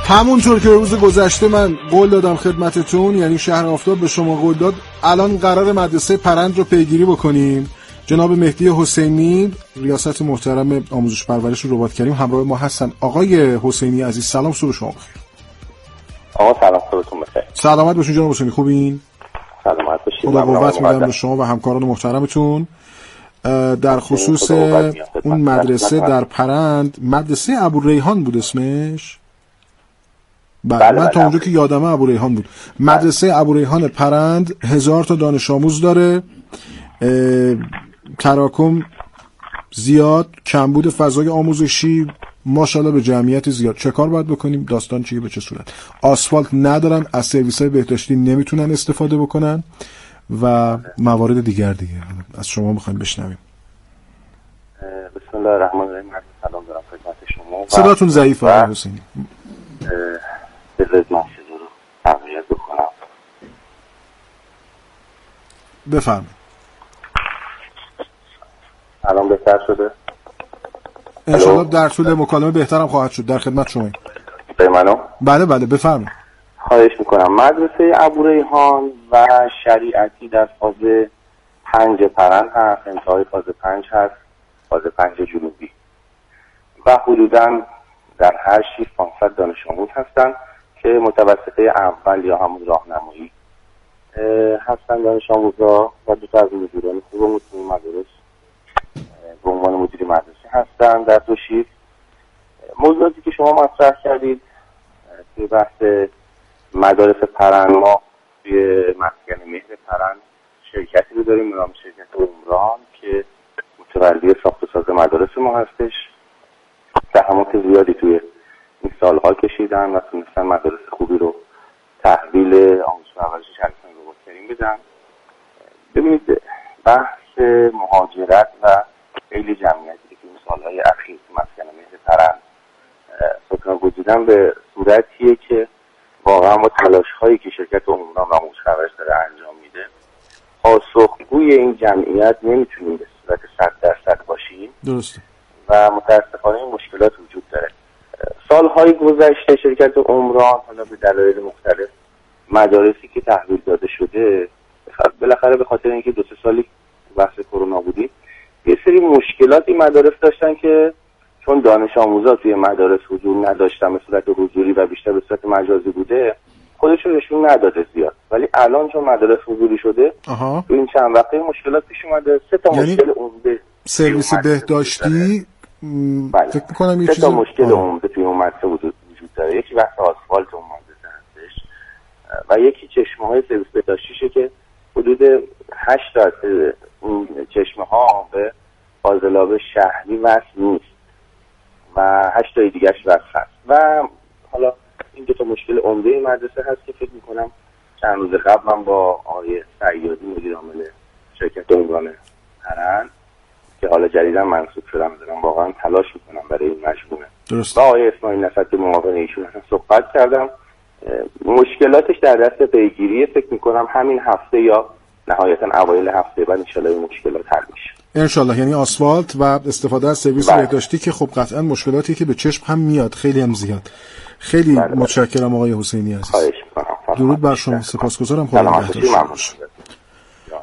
همونطور که روز گذشته من قول دادم خدمتتون، یعنی شهر آفتاب به شما قول داد، الان قرار مدرسه پرند رو پیگیری بکنیم. جناب مهدی حسینی ریاست محترم آموزش پرورش رباط کریم همراه ما هستن. آقای حسینی عزیز سلام، صبح شما بخیر. آقا سلام، صبحتون بخیر. سلامت باشین جناب حسینی، خوبین؟ سلامت باشین. خدا قوت میدم به شما و همکاران محترمتون. در خصوص اون مدرسه در پرند، مدرسه ابوریحان بود اسمش؟ بله من تا اونجا که یادمه ابوریحان بود. مدرسه ابوریحان پرند 1000 تا دانش آموز داره، تراکم زیاد، کمبود فضای آموزشی ماشاءالله به جمعیت زیاد. چه کار باید بکنیم؟ داستان چیه؟ به چه صورت؟ آسفالت ندارن، از سرویس‌های بهداشتی نمیتونن استفاده بکنن و موارد دیگه از شما میخوایم بشنویم. بسم الله الرحمن الرحیم. سلام دارم خدمت شما. صداتون ضعیفه آقای حسینی. بذارید من چیزی رو تغییر بکنم. بفرمایید. الان بهتر شده؟ انشاءالله در طول مکالمه بهترم خواهد شد. در خدمت شما. به منو؟ بله بفرمایید. خواهش میکنم. مدرسه ابوریحان و شریعتی در فاز 5 پرند هست، انتهای فاز 5 هست، فاز 5 جنوبی، و حدوداً در هر 6 500 دانش آموز هستن که متوسطه اول یا همون راهنمایی هستن دانش آموزها و دو تا از مدیران خوب مدیر مدارس به عنوان مدیر مدرسه هستن در دو شیفت. موضوعاتی که شما مطرح کردید توی بحث مدارس پرند، ما توی مسکن مهر پرند شرکتی رو داریم به نام شرکت عمران که متولی ساخت و ساز مدارس ما هستش. زحمات زیادی توی این سالها کشیدن و تونستن مدارس خوبی رو تحویل آموزش پرورش شهرستان رباط کریم بدن. ببینید بحث مهاجرت و خیلی جمعیتی که این سالهای اخیر مسکن مهر پرند سکان گزیدن به صورتیه که واقعا با تلاش هایی که شرکت عمران و آموزش پرورش داره انجام میده پاسخگوی این جمعیت نمیتونیم به صورت 100% باشیم. درسته. و متاسفانه این مشکلات وجود داره. سالهای گذشته شرکت عمران حالا به دلایل مختلف مدارسی که تحویل داده شده بالاخره به خاطر اینکه 2-3 سالی بحث کرونا بودی یه سری مشکلاتی مدارس داشتن که چون دانش آموزا توی مدارس حضور نداشتن به صورت حضوری و بیشتر به صورت مجازی بوده خودشون نشون نداده زیاد، ولی الان چون مدارس حضوری شده تو این چند وقته مشکلات پیش اومده. 3 تا مشکل عمده سرویس بهداشتی فکر می‌کنم یه 3 تا مشکل عمده توی اون مدرسه وجود داره. یکی بحث آسفالت اون مدرسه هستش و یکی چشمه‌های سرویس بهداشتیشه که حدود 8 تا از اون چشمه‌ها به فاضلاب شهری وصل نیست و 8 تا دیگه‌اش وصل هست. و حالا این 2 تا مشکل عمده این مدرسه هست که فکر می‌کنم چند روز قبل من با آقای سیادی مدیر عامل شرکت عمران پرند که حالا جدیداً منصوب شدم دارم واقعا تلاش میکنم برای این مجموعه درست. با آقای اسماعیل نصرتی معاون ایشون صحبت کردم. مشکلاتش در دست پیگیری، فکر میکنم همین هفته یا نهایتاً اوایل هفته بعد ان شاء الله این مشکلات حل میشه ان شاء الله. یعنی آسفالت و استفاده از سرویس بهداشتی که خب قطعاً مشکلاتی که به چشم هم میاد، خیلی هم زیاد. خیلی متشکرم آقای حسینی عزیز. خواهش میکنم. درود بر شما. سپاسگزارم. خدا نگهدار.